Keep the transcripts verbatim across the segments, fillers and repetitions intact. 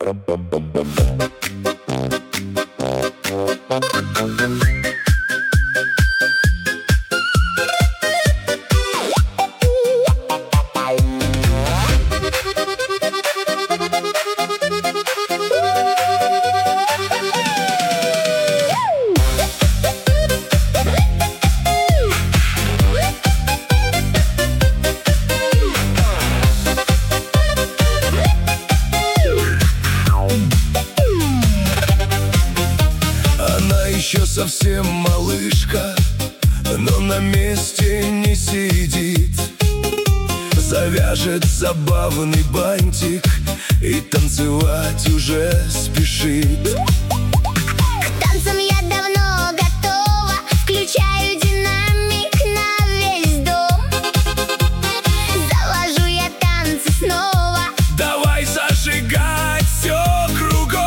Еще совсем малышка, но на месте не сидит. Завяжет забавный бантик и танцевать уже спешит. К танцам я давно готова, включаю динамик на весь дом. Завожу я танцы снова. Давай зажигать все кругом.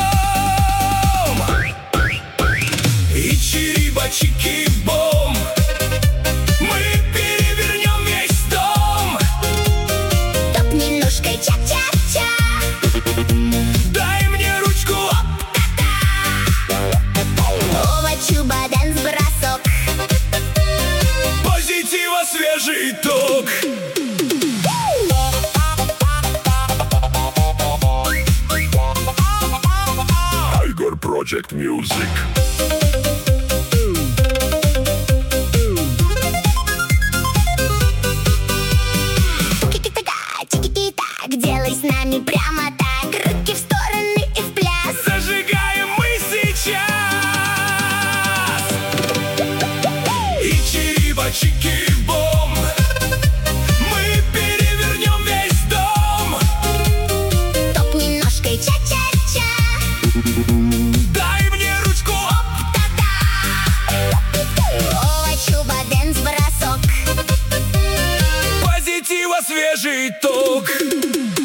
И чириба-чики-бом, мы перевернем весь дом. Топни ножкой ча-ча-ча, дай мне ручку, ова-чуба, дэнс-бросок. позитива свежий ток. Tiger Project Music. Делай с нами прямо так, руки в стороны и в пляс. Зажигаем мы сейчас. И чириба-чики-бом, мы перевернем весь дом. Топни ножкой ча-ча-ча, дай мне ручку, ова-чуба, дэнс-бросок. позитива свежий ток.